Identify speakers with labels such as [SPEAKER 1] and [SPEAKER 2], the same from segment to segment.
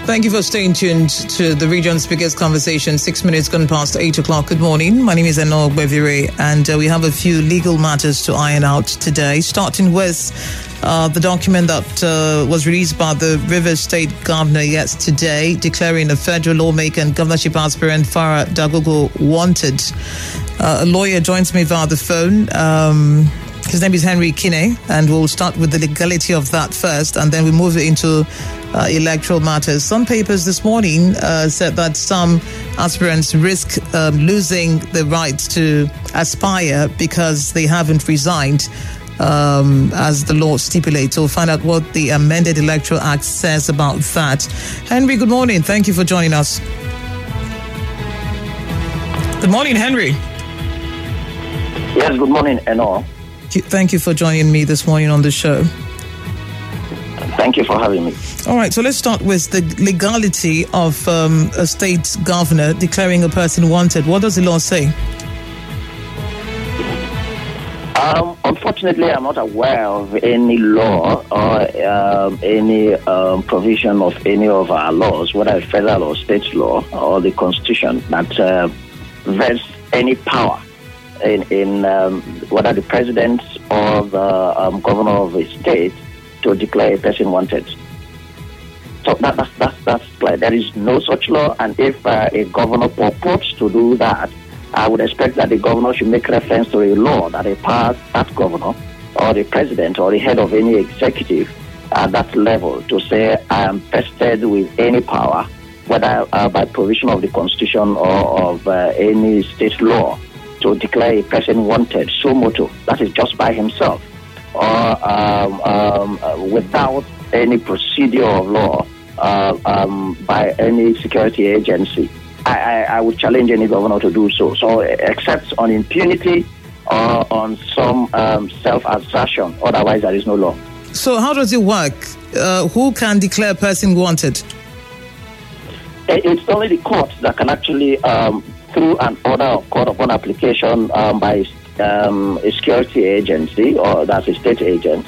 [SPEAKER 1] Thank you for staying tuned to the Region Speakers Conversation. 6 minutes gone past 8 o'clock. Good morning. My name is Eno Ogbevire, and we have a few legal matters to iron out today, starting with the document that was released by the Rivers State Governor yesterday, declaring a federal lawmaker and governorship aspirant Farah Dagogo wanted. A lawyer joins me via the phone. His name is Henry Kine, and we'll start with the legality of that first, and then we move into electoral matters. Some papers this morning said that some aspirants risk losing the right to aspire because they haven't resigned, as the law stipulates. We'll find out what the amended Electoral Act says about that. Henry, good morning. Thank you for joining us. Good morning, Henry.
[SPEAKER 2] Yes, good morning, Eno.
[SPEAKER 1] Thank you for joining me this morning on the show.
[SPEAKER 2] Thank you for having me.
[SPEAKER 1] All right, so let's start with the legality of a state governor declaring a person wanted. What does the law say?
[SPEAKER 2] Unfortunately, I'm not aware of any law or any provision of any of our laws, whether federal or state law or the Constitution, that vests any power in whether the president or the governor of a state to declare a person wanted. So that's clear. There is no such law, and if a governor purports to do that, I would expect that the governor should make reference to a law that empowers that governor or the president or the head of any executive at that level to say, I am vested with any power, whether by provision of the Constitution or of any state law, to declare a person wanted, suo motu, that is just by himself, or without any procedure of law by any security agency. I would challenge any governor to do so. So, except on impunity or on some self-assertion, otherwise there is no law.
[SPEAKER 1] So how does it work? Who can declare a person wanted?
[SPEAKER 2] It's only the court that can actually, through an order of court upon application by a security agency, or that's a state agent,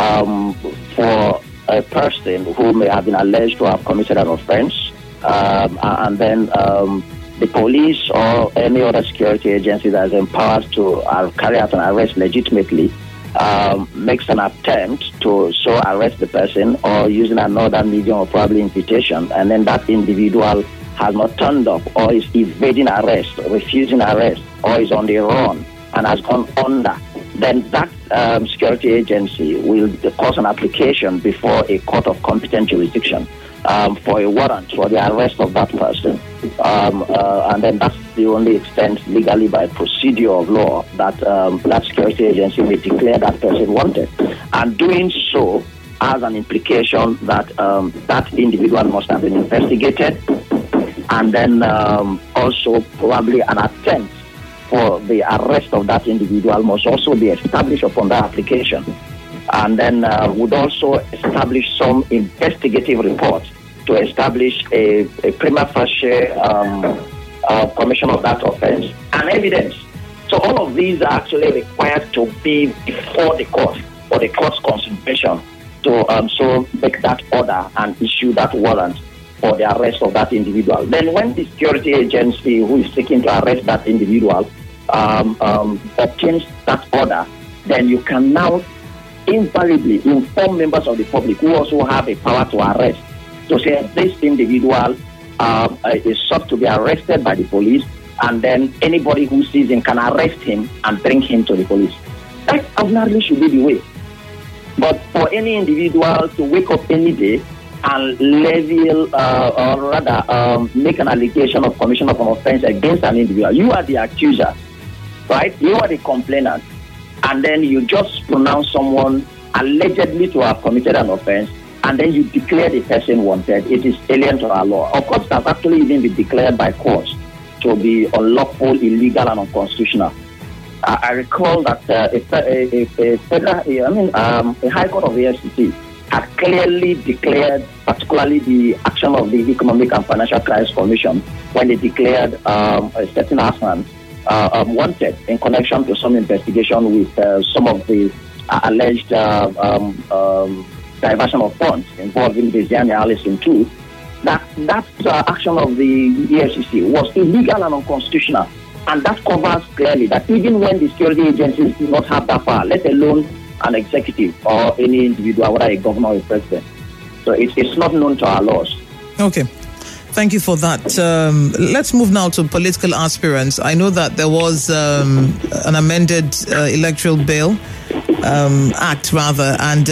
[SPEAKER 2] for a person who may have been alleged to have committed an offense, and then the police or any other security agency that is empowered to carry out an arrest legitimately makes an attempt to so arrest the person, or using another medium of probably invitation, and then that individual has not turned up, or is evading arrest, refusing arrest, or is on the run and has gone under, then that security agency will cause an application before a court of competent jurisdiction for a warrant for the arrest of that person. And then that's the only extent legally by procedure of law that that security agency may declare that person wanted. And doing so has an implication that that individual must have been investigated, and then also probably an attempt for the arrest of that individual must also be established upon that application, and then would also establish some investigative report to establish a prima facie commission of that offense and evidence. So all of these are actually required to be before the court for the court's consideration to so make that order and issue that warrant for the arrest of that individual. Then when the security agency who is seeking to arrest that individual obtains that order, then you can now invariably inform members of the public who also have a power to arrest, to say this individual is sought to be arrested by the police, and then anybody who sees him can arrest him and bring him to the police. That ordinarily should be the way. But for any individual to wake up any day and level, or rather make an allegation of commission of an offense against an individual, you are the accuser, right? You are the complainant, and then you just pronounce someone allegedly to have committed an offense, and then you declare the person wanted. It is alien to our law. Of course, that's actually even been declared by courts to be unlawful, illegal, and unconstitutional. I recall that a High Court of the FCC had clearly declared, particularly the action of the Economic and Financial Crisis Commission, when they declared a certain Hassan wanted in connection to some investigation with some of the alleged diversion of funds involving the Ziani Allison too. that action of the EFCC was illegal and unconstitutional. And that covers clearly that even when the security agencies do not have that power, let alone an executive or any individual, whether a governor or a president. So it's not known to our laws.
[SPEAKER 1] Okay. Thank you for that. Let's move now to political aspirants. I know that there was an amended electoral bill, act rather, and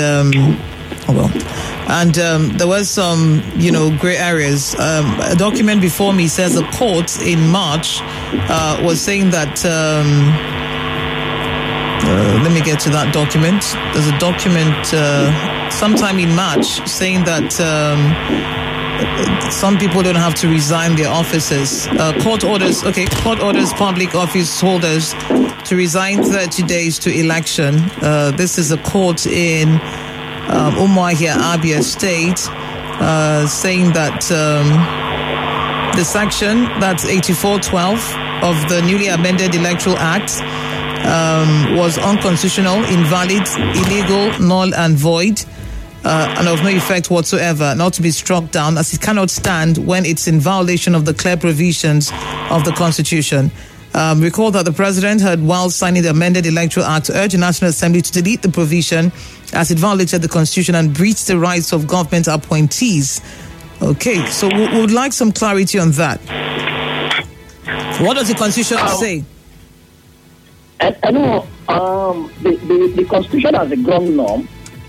[SPEAKER 1] there was some, gray areas. A document before me says the court in March was saying that. Let me get to that document. There's a document sometime in March saying that. Some people don't have to resign their offices. Court orders public office holders to resign 30 days to election. This is a court in Umuahia, Abia State, saying that the section, that's 8412 of the newly amended Electoral Act, was unconstitutional, invalid, illegal, null and void. And of no effect whatsoever, not to be struck down, as it cannot stand when it's in violation of the clear provisions of the Constitution. Recall that the President had, while signing the amended Electoral Act, urged the National Assembly to delete the provision as it violated the Constitution and breached the rights of government appointees. Okay, so we would like some clarity on that. What does the Constitution say?
[SPEAKER 2] I know the Constitution as a ground norm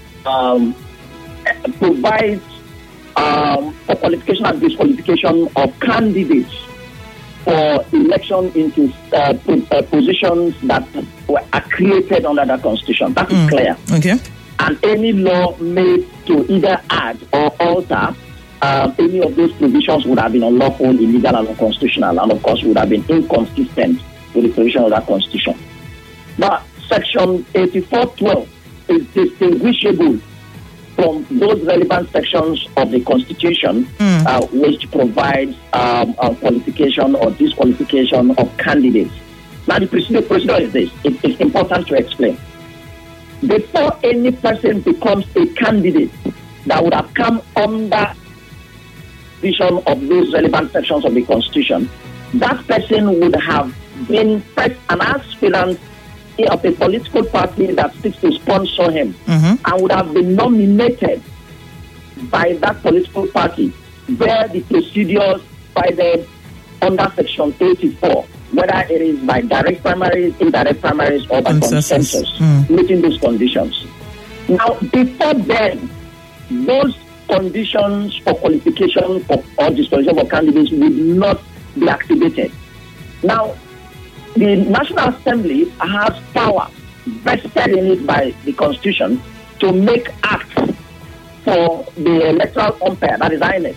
[SPEAKER 2] provides for qualification and disqualification of candidates for election into positions that are created under the Constitution. That is clear.
[SPEAKER 1] Okay.
[SPEAKER 2] And any law made to either add or alter any of those provisions would have been unlawful, illegal, and unconstitutional, and of course would have been inconsistent with the provision of that Constitution. Now, Section 8412 is distinguishable from those relevant sections of the Constitution which provides qualification or disqualification of candidates. Now, the procedure is this. It's important to explain. Before any person becomes a candidate that would have come under vision of those relevant sections of the Constitution, that person would have been first an aspirant of a political party that seeks to sponsor him and would have been nominated by that political party where the procedures provided under Section 84, whether it is by direct primaries, indirect primaries, or by consensus, meeting those conditions. Now, before then, those conditions for qualification or disqualification for candidates would not be activated. Now, the National Assembly has power vested in it by the Constitution to make acts for the electoral umpire, that is INEC,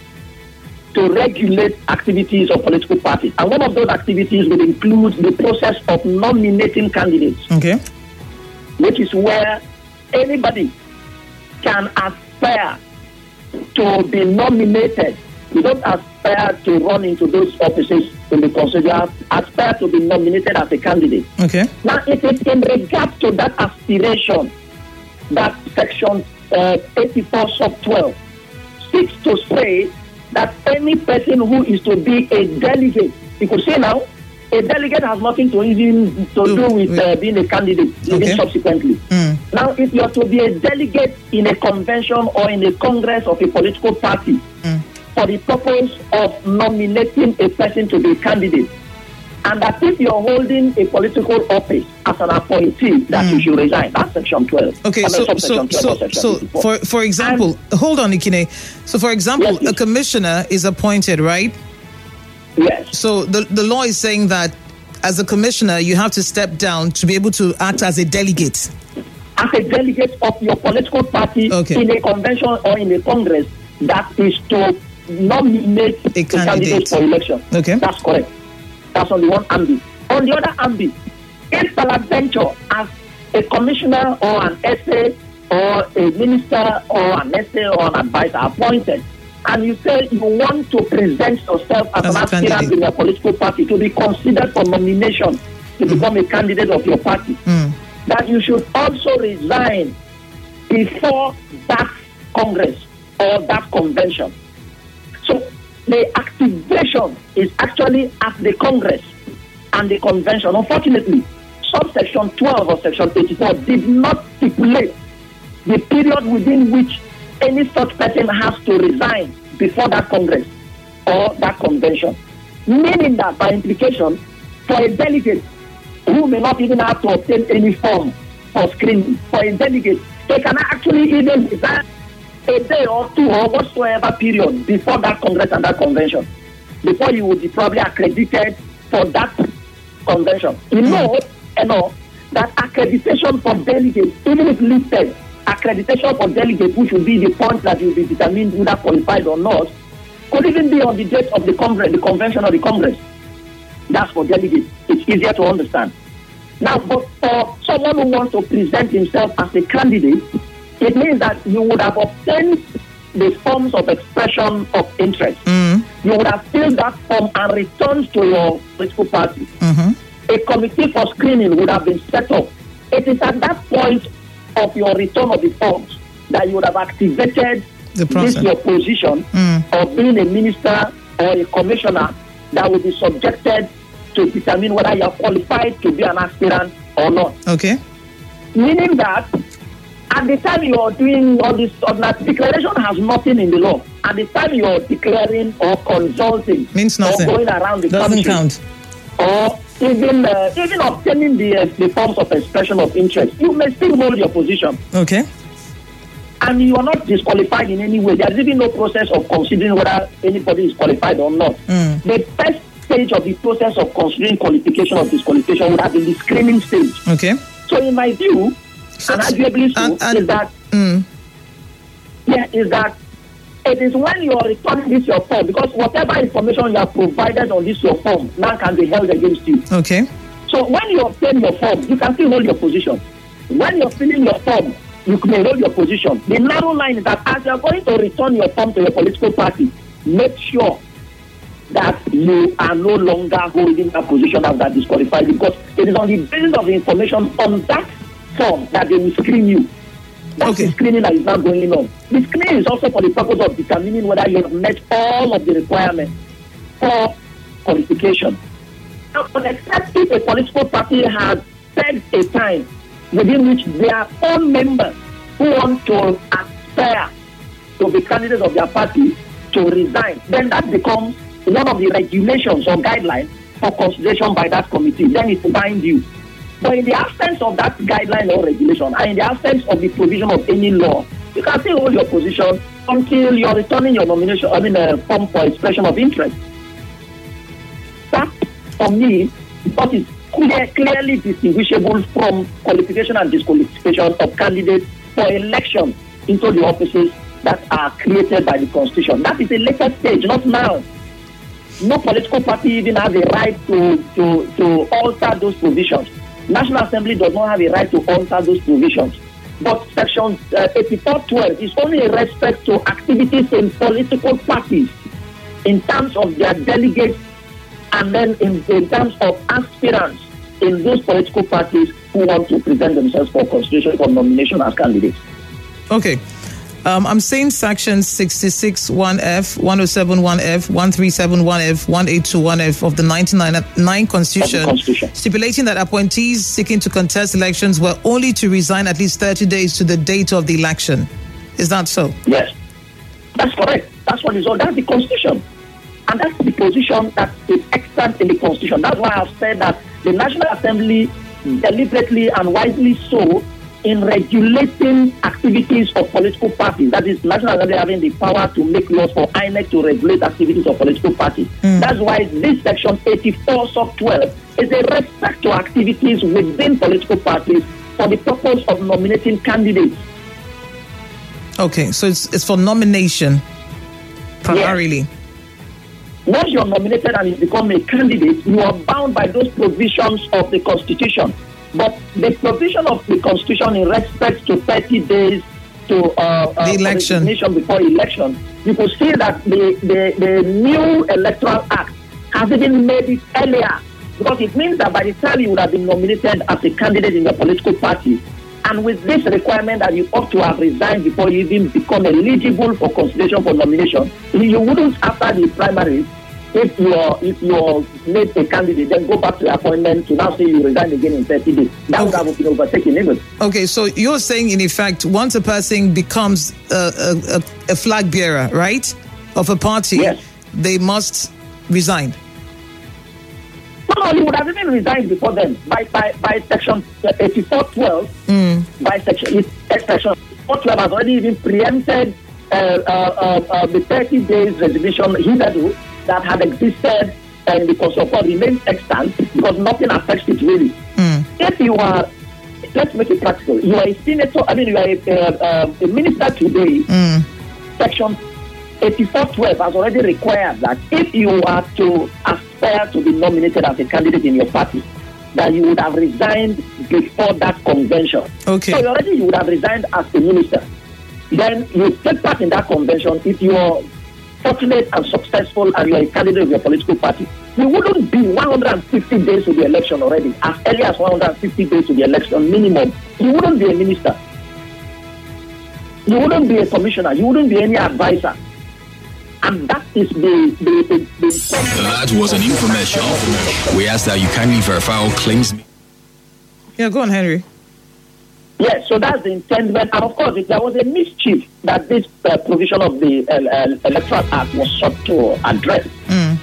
[SPEAKER 2] to regulate activities of political parties. And one of those activities would include the process of nominating candidates. Okay. Which is where anybody can aspire to be nominated. You don't aspire to run into those offices in the Constitution, aspire to be nominated as a candidate. Okay. Now, it is in regard to that aspiration that Section 84 sub 12 seeks to say that any person who is to be a delegate, you could say now, a delegate has nothing to do with being a candidate even subsequently. Now, if you are to be a delegate in a convention or in a congress of a political party for the purpose of nominating a person to be a candidate, and that if you're holding a political office as an appointee, that you should resign. That's Section 12.
[SPEAKER 1] Okay, so for example, hold on, Ikine. So, for example, a commissioner is appointed, right?
[SPEAKER 2] Yes.
[SPEAKER 1] So the law is saying that as a commissioner, you have to step down to be able to act as a delegate.
[SPEAKER 2] As a delegate of your political party in a convention or in a congress that is to nominate a candidate for election. Okay. That's correct. That's on the one ambit. On the other ambit, if peradventure as a commissioner or an SA or a minister or an SA or an advisor appointed, and you say you want to present yourself as an aspirant in your political party to be considered for nomination to become a candidate of your party, that you should also resign before that congress or that convention. the activation is actually at the Congress and the convention. Unfortunately, subsection 12 of section 84 did not stipulate the period within which any such person has to resign before that Congress or that convention. Meaning that by implication, for a delegate who may not even have to obtain any form for screening, for a delegate, they can actually even resign a day or two or whatsoever period before that Congress and that convention, before you would be probably accredited for that convention. You know that accreditation for delegates, even if listed, accreditation for delegates, which would be the point that will be determined whether qualified or not, could even be on the date of the Congress, the convention or the Congress. That's for delegates. It's easier to understand. Now, but for someone who wants to present himself as a candidate, it means that you would have obtained the forms of expression of interest. You would have filled that form and returned to your political party. A committee for screening would have been set up. It is at that point of your return of the forms that you would have activated this your position of being a minister or a commissioner that will be subjected to determine whether you are qualified to be an aspirant or not.
[SPEAKER 1] Okay.
[SPEAKER 2] Meaning that at the time you are doing all this, declaration has nothing in the law. At the time you are declaring or consulting,
[SPEAKER 1] means nothing.
[SPEAKER 2] Or going around the
[SPEAKER 1] doesn't
[SPEAKER 2] country,
[SPEAKER 1] count.
[SPEAKER 2] Or even obtaining the forms of expression of interest, you may still hold your position.
[SPEAKER 1] Okay.
[SPEAKER 2] And you are not disqualified in any way. There is even no process of considering whether anybody is qualified or not. The first stage of the process of considering qualification or disqualification would have been the screening stage.
[SPEAKER 1] Okay.
[SPEAKER 2] So in my view, and arguably so, is that it is when you are returning this your form, because whatever information you have provided on this your form now can be held against you.
[SPEAKER 1] Okay.
[SPEAKER 2] So when you obtain your form, you can still hold your position. When you're filling your form, you can hold your position. The narrow line is that as you're going to return your form to your political party, make sure that you are no longer holding that position as that disqualified, because it is on the basis of the information on that form that they will screen you. That's the screening that is now going on. The screening is also for the purpose of determining whether you have met all of the requirements for qualification. Now, except if a political party has set a time within which their own members who want to aspire to be candidates of their party to resign, then that becomes one of the regulations or guidelines for consideration by that committee. Then it binds you. But in the absence of that guideline or regulation, and in the absence of the provision of any law, you can still hold your position until you're returning your nomination, form for expression of interest. That, for me, what is clearly distinguishable from qualification and disqualification of candidates for election into the offices that are created by the Constitution. That is a later stage, not now. No political party even has a right to alter those provisions. National Assembly does not have a right to alter those provisions. But Section 84.12 is only in respect to activities in political parties in terms of their delegates and then in terms of aspirants in those political parties who want to present themselves for consideration for nomination as candidates.
[SPEAKER 1] Okay. I'm saying Section 66(1)(f), 107(1)(f), 137(1)(f), 182(1)(f) of the 1999 Constitution, stipulating that appointees seeking to contest elections were only to resign at least 30 days to the date of the election. Is that so?
[SPEAKER 2] Yes. That's correct. That's what is all. That's the Constitution. And that's the position that is extant in the Constitution. That's why I've said that the National Assembly deliberately and wisely so in regulating activities of political parties. That is, National Assembly having the power to make laws for INEC to regulate activities of political parties. That's why this Section 84 sub 12 is a respect to activities within political parties for the purpose of nominating candidates.
[SPEAKER 1] Okay, so it's for nomination primarily.
[SPEAKER 2] Yes. Once you're nominated and you become a candidate, you are bound by those provisions of the Constitution. But the provision of the Constitution in respect to 30 days to
[SPEAKER 1] the election
[SPEAKER 2] before election, you could see that the new Electoral Act has even made it earlier, because it means that by the time you would have been nominated as a candidate in your political party And with this requirement that you ought to have resigned before you even become eligible for consideration for nomination, you wouldn't, after the primary, if you're made a candidate, then go back to the appointment to now say you resign again in 30 days. That would have been overtaken even.
[SPEAKER 1] Okay, so you're saying, in effect, once a person becomes a flag bearer, right, of a party,
[SPEAKER 2] yes,
[SPEAKER 1] they must resign.
[SPEAKER 2] No, he would have even resigned before then. By section 8412, by section 8412 has already even preempted the 30 days resignation hitherto that had existed, and the Constitution remains extant because nothing affects it really. If you are, let's make it practical, you are a senator, you are a minister today, section 8412 has already required that if you are to aspire to be nominated as a candidate in your party, that you would have resigned before that convention.
[SPEAKER 1] Okay.
[SPEAKER 2] So already you would have resigned as a minister. Then you take part in that convention. If you are fortunate and successful and you are a candidate of your political party, you wouldn't be 150 days to the election already. As early as 150 days to the election minimum, you wouldn't be a minister. You wouldn't be a commissioner. You wouldn't be any advisor. And that is the
[SPEAKER 3] That was an infomercial. We ask that you kindly verify all claims.
[SPEAKER 1] Yeah, go on, Henry.
[SPEAKER 2] Yes, so that's the intendment. And of course, if there was a mischief that this provision of the Electoral Act was sought to address, and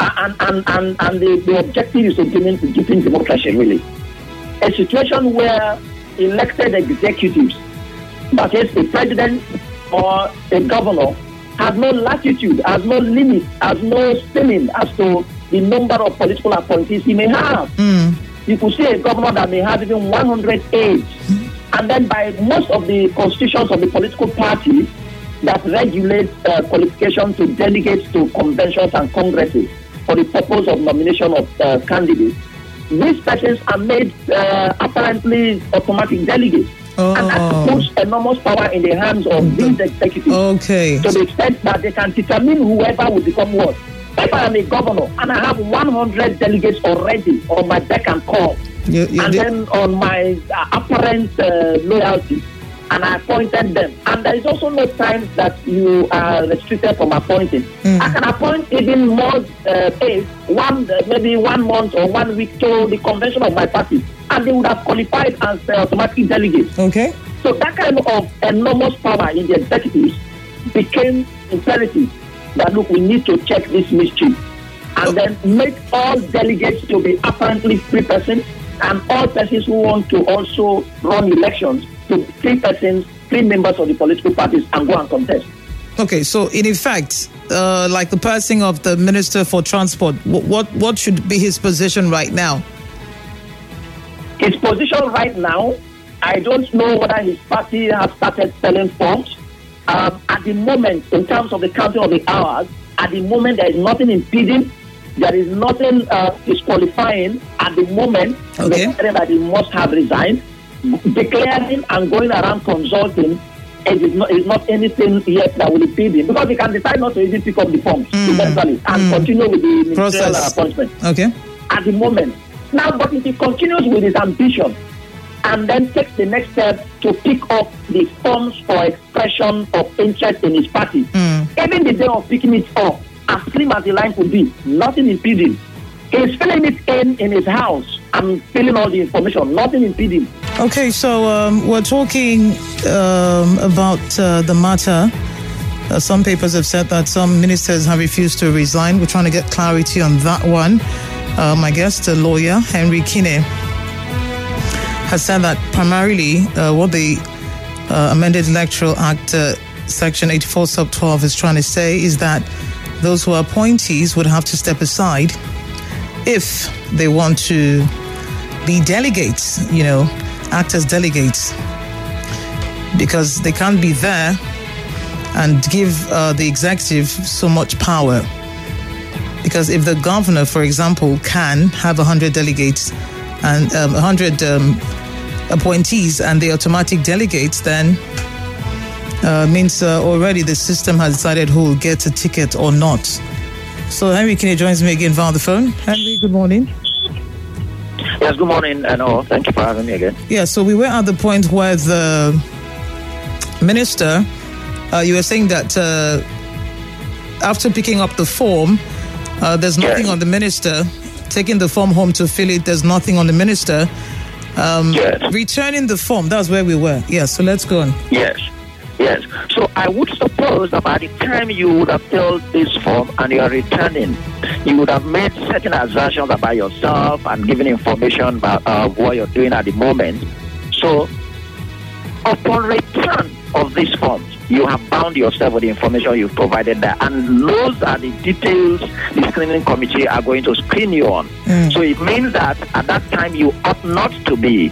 [SPEAKER 2] the objective is to deepen democracy, really. A situation where elected executives, that is, a president or a governor, has no latitude, has no limit, has no ceiling as to the number of political appointees he may have. You could see a governor that may have even 100 aides. And then by most of the constitutions of the political parties that regulate qualification to delegates to conventions and congresses for the purpose of nomination of candidates, these persons are made apparently automatic delegates. And that puts enormous power in the hands of these executives.
[SPEAKER 1] Okay.
[SPEAKER 2] To the extent that they can determine whoever will become what. If I am a governor and I have 100 delegates already on my beck and call, then on my apparent loyalty, and I appointed them. And there is also no time that you are restricted from appointing. I can appoint even more aides, maybe 1 month or 1 week to the convention of my party, and they would have qualified as automatic delegates.
[SPEAKER 1] Okay.
[SPEAKER 2] So that kind of enormous power in the executives became imperative that, look, we need to check this mischief and then make all delegates to be apparently free persons, and all persons who want to also run elections to be free members of the political parties and go and contest.
[SPEAKER 1] Okay, so in effect, like the passing of the Minister for Transport, what should be his position right now?
[SPEAKER 2] His position right now, I don't know whether his party has started selling forms. At the moment, in terms of the counting of the hours, at the moment there is nothing impeding. There is nothing disqualifying at the moment.
[SPEAKER 1] Okay.
[SPEAKER 2] That he must have resigned. Declaring and going around consulting is not anything yet that will impede him, because he can decide not to even pick up the forms eventually and continue with the ministerial appointment.
[SPEAKER 1] Okay.
[SPEAKER 2] At the moment. Now, but if he continues with his ambition and then takes the next step to pick up the forms for expression of interest in his party, even the day of picking it up, as slim as the line could be, nothing impeding. He's filling it in his house and filling all the information, nothing impeding.
[SPEAKER 1] Okay, so we're talking about the matter. Some papers have said that some ministers have refused to resign. We're trying to get clarity on that one. My guest, the lawyer, Henry Kinney, has said that primarily what the amended Electoral Act Section 84 sub 12 is trying to say is that those who are appointees would have to step aside if they want to be delegates, act as delegates, because they can't be there and give the executive so much power. Because if the governor, for example, can have 100 delegates and 100 appointees and the automatic delegates, then means already the system has decided who will get a ticket or not. So Henry Kinney joins me again via the phone. Henry, good morning.
[SPEAKER 2] Yes, good morning, and all. Thank you for having me again.
[SPEAKER 1] Yeah, so we were at the point where the minister, you were saying that after picking up the form, there's nothing on the minister. Taking the form home to fill it, there's nothing on the minister. Returning the form, that's where we were. Yeah, so let's go on.
[SPEAKER 2] Yes. So I would suppose that by the time you would have filled this form and you are returning, you would have made certain assertions about yourself and given information about what you're doing at the moment. So upon return of these forms, you have bound yourself with the information you've provided there, and those are the details the screening committee are going to screen you on. So it means that at that time you ought not to be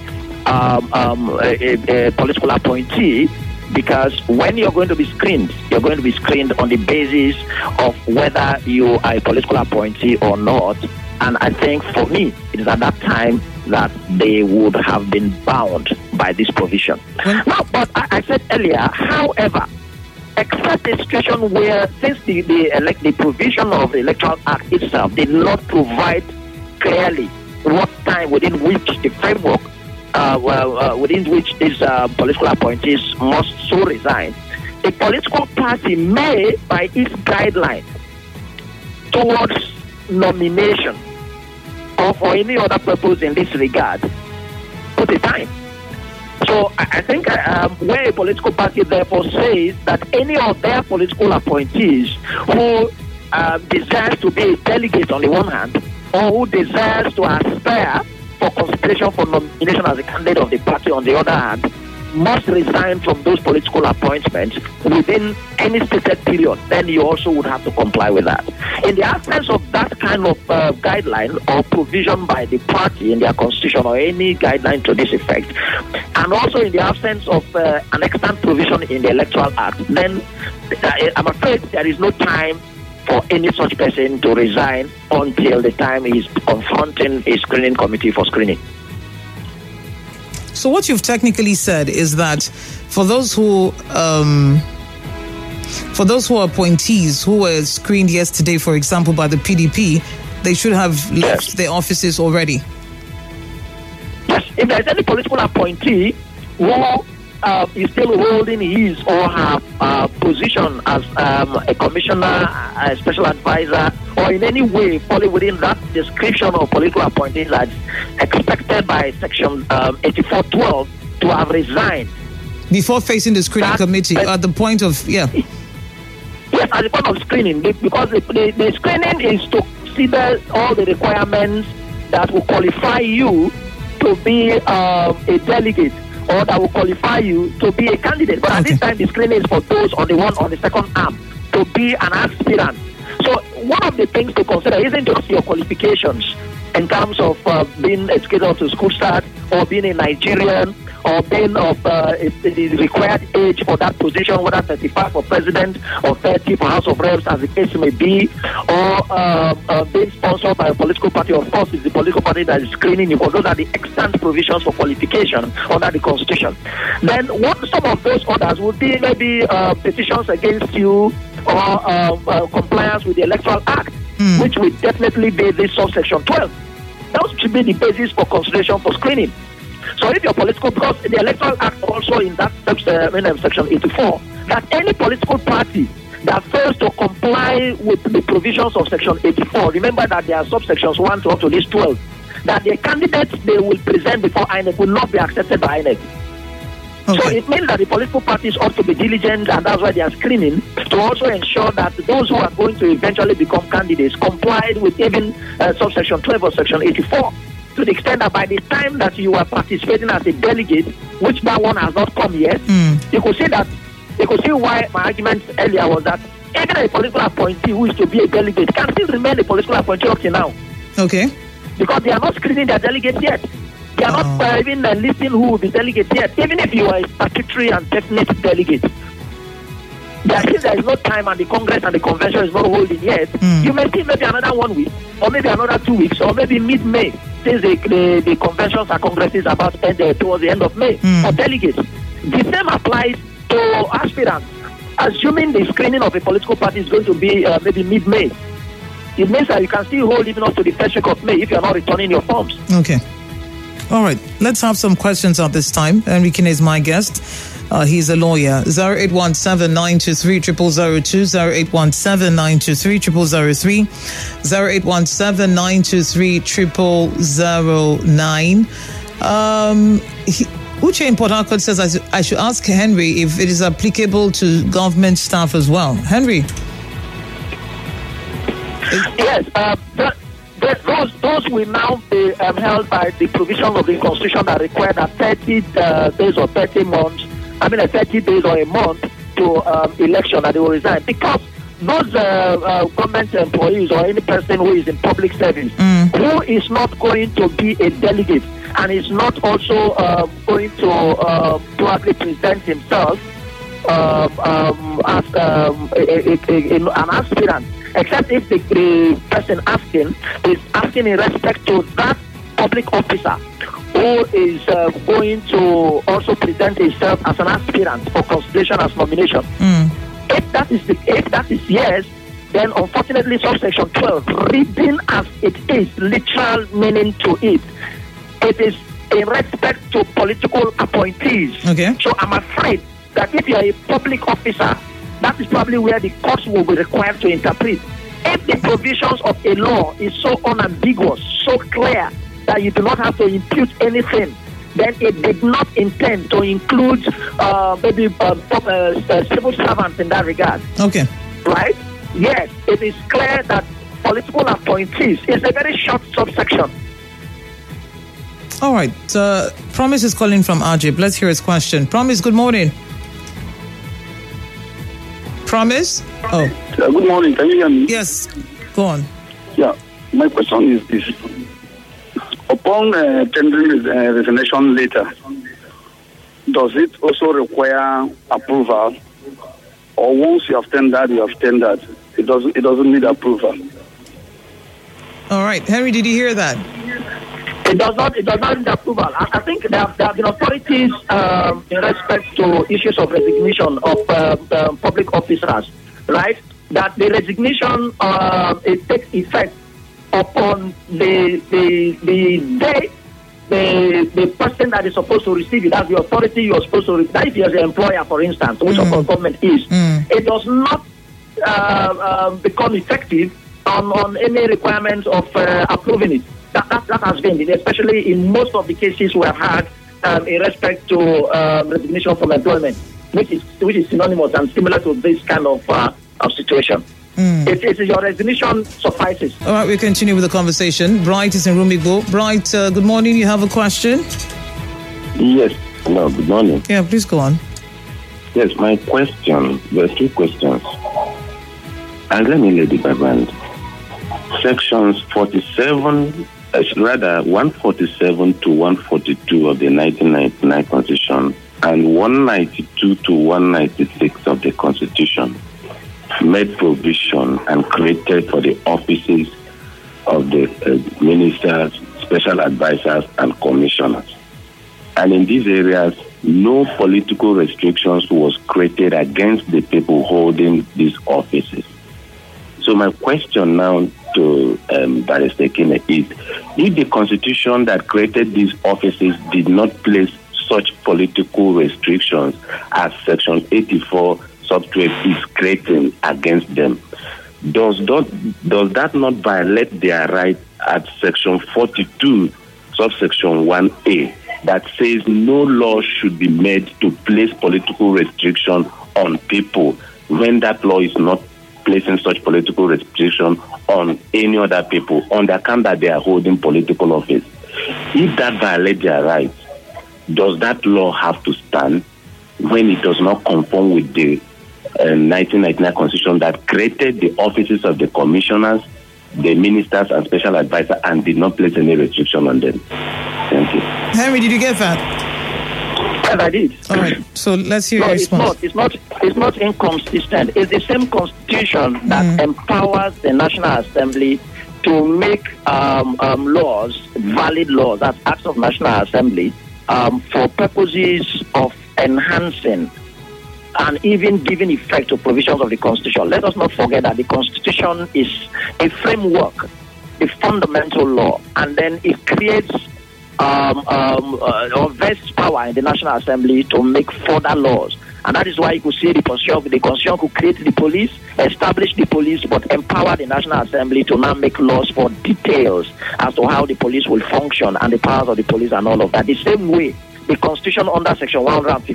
[SPEAKER 2] a political appointee, because when you're going to be screened on the basis of whether you are a political appointee or not. And I think for me, it is at that time that they would have been bound by this provision. Now, but I said earlier, however, except a situation where, since the provision of the Electoral Act itself did not provide clearly what time within which the framework within which these political appointees must so resign, a political party may, by its guidelines towards nomination or for any other purpose in this regard, put a time. So I think where a political party therefore says that any of their political appointees who desires to be a delegate on the one hand, or who desires to aspire for consideration for nomination as a candidate of the party on the other hand, must resign from those political appointments within any stated period, then you also would have to comply with that. In the absence of that kind of guideline or provision by the party in their constitution or any guideline to this effect, and also in the absence of an extant provision in the Electoral Act, then I'm afraid there is no time for any such person to resign until the time he's confronting a screening committee for screening.
[SPEAKER 1] So what you've technically said is that for those who are appointees who were screened yesterday, for example, by the PDP, they should have left their offices already.
[SPEAKER 2] Yes, if there's any political appointee who is still holding his or her position as a commissioner, a special advisor, or in any way falling within that description of political appointees that's expected by Section 8412 to have resigned.
[SPEAKER 1] Before facing the screening committee, at the point of, Yes,
[SPEAKER 2] at the point of screening, because the screening is to consider all the requirements that will qualify you to be a delegate, or that will qualify you to be a candidate. But at this time, the screening is for those on the second arm to be an aspirant. So one of the things to consider isn't just your qualifications in terms of being educated to school start, or being a Nigerian, or being of the required age for that position, whether 35 for president or 30 for House of Reps, as the case may be, or being sponsored by a political party. Of course, it's the political party that is screening you, because those are the extant provisions for qualification under the Constitution. Then some of those orders would be maybe petitions against you, or compliance with the Electoral Act, which would definitely be this subsection 12. That should be the basis for consideration for screening. So if you're political, because the Electoral Act also in that section 84, that any political party that fails to comply with the provisions of section 84, remember that there are subsections 1 to up to this 12, that the candidates they will present before INEC will not be accepted by INEC. Okay. So it means that the political parties ought to be diligent, and that's why they are screening, to also ensure that those who are going to eventually become candidates complied with even subsection 12 or section 84, to the extent that by the time that you are participating as a delegate, which that one has not come yet, you could see why my argument earlier was that even a political appointee who is to be a delegate can still remain a political appointee up to now.
[SPEAKER 1] Okay.
[SPEAKER 2] Because they are not screening their delegates yet. They are not even listing who will be delegates yet. Even if you are a statutory and definite delegate, there is no time, and the Congress and the Convention is not holding yet. You may see maybe another 1 week, or maybe another 2 weeks, or maybe mid-May, since the conventions and congresses about towards the end of May, for delegates. The same applies to aspirants. Assuming the screening of a political party is going to be maybe mid-May, it means that you can still hold even up to the first week of May if you are not returning your forms.
[SPEAKER 1] Okay. All right, let's have some questions at this time. Henry Kine is my guest. He's a lawyer. 0817-923-0002, 0817-923-0003, 0817-923-0009. Uche in Port Harcourt says I should ask Henry if it is applicable to government staff as well. Henry?
[SPEAKER 2] Yes, those will now be held by the provisions of the Constitution that require that 30 days or 30 months, 30 days or a month to election that they will resign. Because those government employees or any person who is in public service, who is not going to be a delegate and is not also going to probably present himself as an aspirant, except if the person asking is asking in respect to that public officer who is going to also present himself as an aspirant for consideration as nomination. If that is yes, then unfortunately subsection 12, reading as it is, literal meaning to it, it is in respect to political appointees.
[SPEAKER 1] Okay.
[SPEAKER 2] So I'm afraid that if you are a public officer, that is probably where the courts will be required to interpret. If the provisions of a law is so unambiguous, so clear, that you do not have to impute anything, then it did not intend to include civil servants in that regard.
[SPEAKER 1] Okay.
[SPEAKER 2] Right? Yes, it is clear that political appointees is a very short subsection.
[SPEAKER 1] All right. Promise is calling from Ajib. Let's hear his question. Promise, good morning. Promise? Oh.
[SPEAKER 4] Good morning. Can you hear me?
[SPEAKER 1] Yes. Go on.
[SPEAKER 4] Yeah. My question is this. Upon tendering resignation letter, does it also require approval? Or once you have tendered, it doesn't need approval?
[SPEAKER 1] All right. Henry, did you hear that?
[SPEAKER 2] It does not need approval. I think there have been authorities in respect to issues of resignation of public officers, right? That the resignation it takes effect upon the day the person that is supposed to receive it, that's the authority you are supposed to receive. That if you are the employer, for instance, which of course government is, it does not become effective on any requirements of approving it. That has been, especially in most of the cases we have had in respect to resignation from employment, which is synonymous and similar to this kind of situation. It is your resignation suffices.
[SPEAKER 1] All right, we continue with the conversation. Bright is in Rumigbo. Bright, good morning. You have a question?
[SPEAKER 5] Yes. Hello, good morning.
[SPEAKER 1] Yeah, please go on.
[SPEAKER 5] Yes, my question, there are two questions. And let me lay the background. Sections 147 to 142 of the 1999 Constitution and 192 to 196 of the Constitution made provision and created for the offices of the ministers, special advisors, and commissioners. And in these areas, no political restrictions was created against the people holding these offices. So my question now to Barrister Kine is, if the Constitution that created these offices did not place such political restrictions as Section 84 sub-12 is creating against them, does that not violate their right at Section 42 subsection 1A that says no law should be made to place political restriction on people when that law is not placing such political restriction on any other people on the account that they are holding political office? If that violates their rights, does that law have to stand when it does not conform with the 1999 Constitution that created the offices of the commissioners, the ministers, and special advisors and did not place any restriction on them? Thank you.
[SPEAKER 1] Henry, did you get that?
[SPEAKER 2] Yes, I did.
[SPEAKER 1] All right. So let's hear your response.
[SPEAKER 2] It's not inconsistent. It's the same Constitution that empowers the National Assembly to make laws, valid laws, that's acts of National Assembly, for purposes of enhancing and even giving effect to provisions of the Constitution. Let us not forget that the Constitution is a framework, a fundamental law, and then it creates or vest power in the National Assembly to make further laws. And that is why you could see the Constitution could create the police, establish the police, but empower the National Assembly to now make laws for details as to how the police will function and the powers of the police and all of that. The same way, the Constitution under Section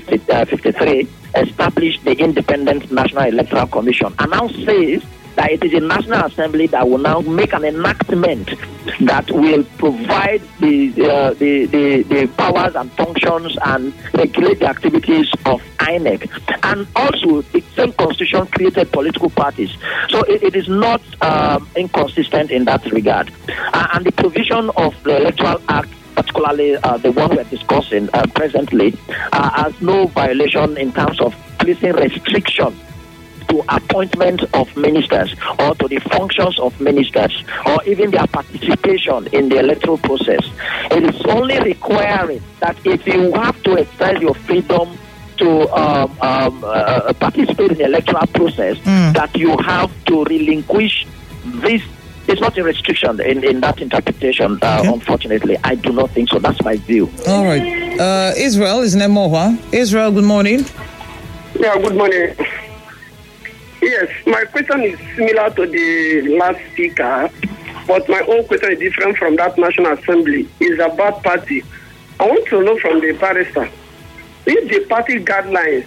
[SPEAKER 2] 153 established the Independent National Electoral Commission and now says that it is the National Assembly that will now make an enactment that will provide the powers and functions and regulate the activities of INEC. And also, the same Constitution created political parties. So it is not inconsistent in that regard. And the provision of the Electoral Act, particularly the one we're discussing presently, has no violation in terms of placing restriction to appointment of ministers or to the functions of ministers or even their participation in the electoral process. It is only requiring that if you have to exercise your freedom to participate in the electoral process, that you have to relinquish this. It's not a restriction in that interpretation, unfortunately. I do not think so. That's my view.
[SPEAKER 1] All right. Israel is Nemoha. Israel, good morning.
[SPEAKER 6] Yeah, good morning. Yes, my question is similar to the last speaker, but my own question is different from that National Assembly. It's about party. I want to know from the barrister, if the party guidelines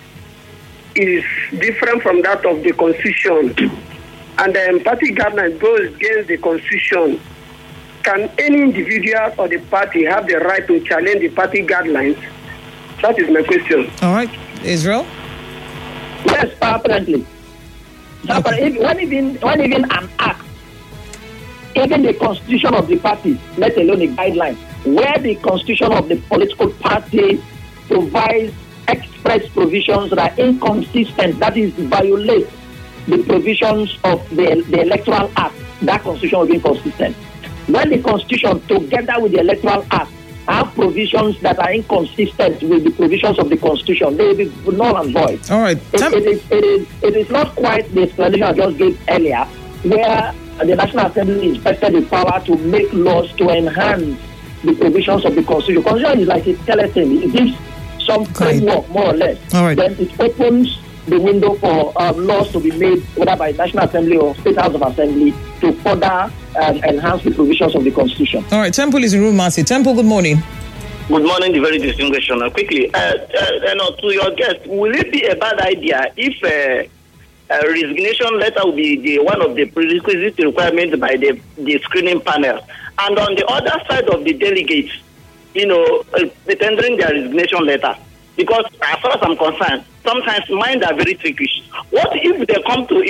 [SPEAKER 6] is different from that of the Constitution, and the party guidelines goes against the Constitution, can any individual or the party have the right to challenge the party guidelines? That is my question.
[SPEAKER 1] All right. Israel?
[SPEAKER 2] Yes, apparently. So, but when even an act, even the constitution of the party, let alone a guideline, where the constitution of the political party provides express provisions that are inconsistent, that is, violate the provisions of the Electoral Act, that constitution will be inconsistent. When the constitution, together with the Electoral Act, have provisions that are inconsistent with the provisions of the Constitution, they will be null and void.
[SPEAKER 1] All right.
[SPEAKER 2] It is not quite the explanation I just gave earlier, where the National Assembly is vested with power to make laws to enhance the provisions of the Constitution. The Constitution is like a skeleton. It gives some framework, more or less.
[SPEAKER 1] All right.
[SPEAKER 2] Then it opens the window for laws to be made, whether by National Assembly or State House of Assembly, to further enhance the provisions of the Constitution.
[SPEAKER 1] All right, Temple is in room, Marcy. Temple, good morning.
[SPEAKER 7] Good morning, the very distinguished honor. Quickly, to your guest, will it be a bad idea if a resignation letter will be one of the prerequisite requirements by the screening panel, and on the other side of the delegates, tendering their resignation letter? Because as far as I'm concerned, sometimes minds are very tricky. What if they come to,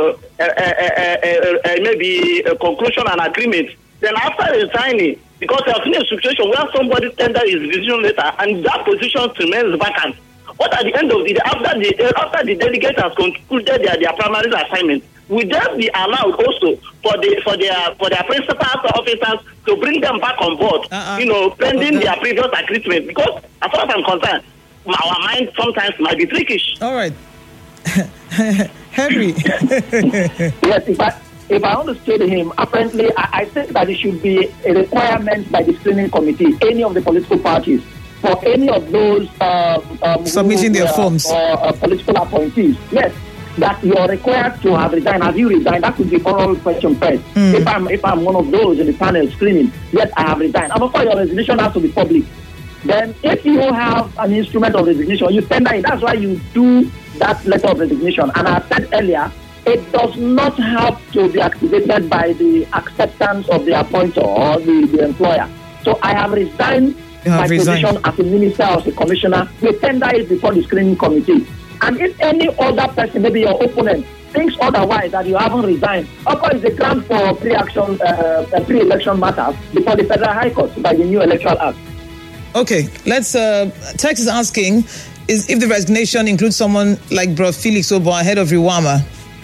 [SPEAKER 7] maybe a conclusion and agreement, then after resigning, because they have seen a situation where somebody tenders his resignation letter and that position remains vacant, what at the end of the day, after the delegate has concluded their primary assignment, will they be allowed also for their principal officers to bring them back on board, pending their previous agreement? Because as far as I'm concerned, our mind sometimes might be trickish.
[SPEAKER 1] All right. Henry.
[SPEAKER 2] Yes, if I understood him, apparently I think that it should be a requirement by the screening committee, any of the political parties, for any of those
[SPEAKER 1] submitting their forms
[SPEAKER 2] or political appointees. Yes, that you are required to have resigned. Have you resigned? That could be oral question first. If I'm one of those in the panel screening, yes, I have resigned. And of course, your resignation has to be public. Then if you have an instrument of resignation, you tender it. That's why you do that letter of resignation. And I said earlier, it does not have to be activated by the acceptance of the appointer or the employer. So I have resigned my position as a minister or as a commissioner. You tender it before the screening committee. And if any other person, maybe your opponent, thinks otherwise, that you haven't resigned, of course, it's a ground for pre-election matters before the Federal High Court by the new Electoral Act.
[SPEAKER 1] Okay, let's. Tex is asking is if the resignation includes someone like Bro Felix Obo ahead of Riwama.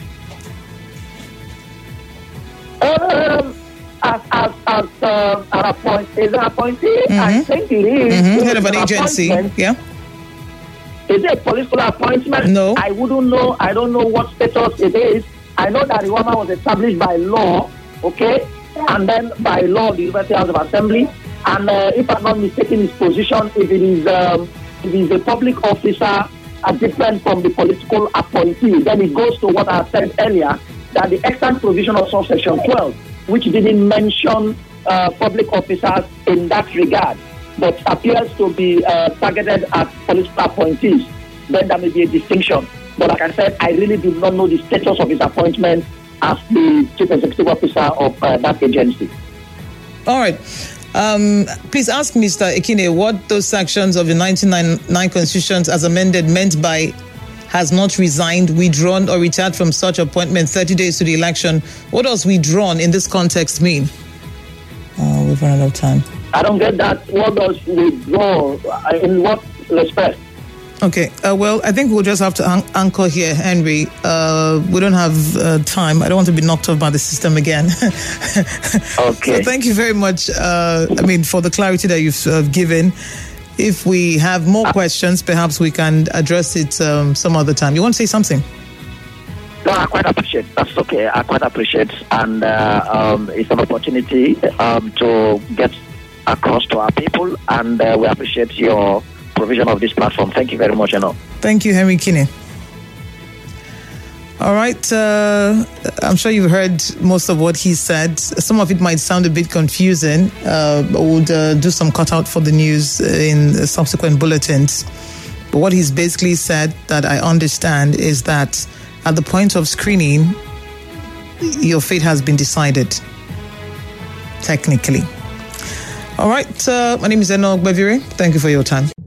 [SPEAKER 2] As an appointee, I think it is.
[SPEAKER 1] Head of an agency, yeah.
[SPEAKER 2] Is it a political appointment?
[SPEAKER 1] No.
[SPEAKER 2] I wouldn't know. I don't know what status it is. I know that Riwama was established by law, okay, and then by law, the University House of Assembly. And if I'm not mistaken, his position, if it is a public officer different from the political appointee, then it goes to what I said earlier, that the extant provision of subsection 12, which didn't mention public officers in that regard, but appears to be targeted at political appointees, then there may be a distinction. But like I said, I really do not know the status of his appointment as the chief executive officer of that agency.
[SPEAKER 1] All right. Please ask Mr. Ekine what those sections of the 1999 Constitution as amended meant by has not resigned, withdrawn, or retired from such appointment 30 days to the election. What does withdrawn in this context mean? We've run out of time.
[SPEAKER 2] I don't get that. What does withdraw? In what respect?
[SPEAKER 1] Okay. Well, I think we'll just have to anchor here, Henry. We don't have time. I don't want to be knocked off by the system again.
[SPEAKER 2] Okay.
[SPEAKER 1] So thank you very much. For the clarity that you've given. If we have more questions, perhaps we can address it some other time. You want to say something?
[SPEAKER 2] No, I quite appreciate. That's okay. I quite appreciate, and it's an opportunity to get across to our people, and we appreciate your provision of this platform. Thank you very much, Eno.
[SPEAKER 1] Thank you, Henry Kinney. All right. I'm sure you've heard most of what he said. Some of it might sound a bit confusing, but we'll do some cutout for the news in subsequent bulletins. But what he's basically said that I understand is that at the point of screening, your fate has been decided, technically. All right. My name is Eno Ogbevire. Thank you for your time.